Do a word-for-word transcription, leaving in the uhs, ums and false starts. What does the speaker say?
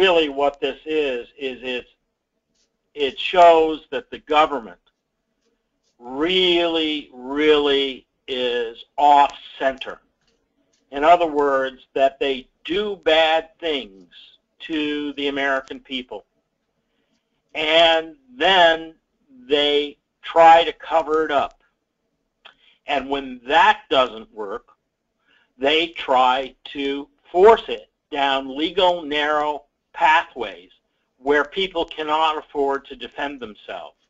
really what this is, is it's, it shows that the government really, really is off-center. In other words, that they do bad things to the American people, and then they try to cover it up. And when that doesn't work, they try to force it down legal, narrow pathways where people cannot afford to defend themselves.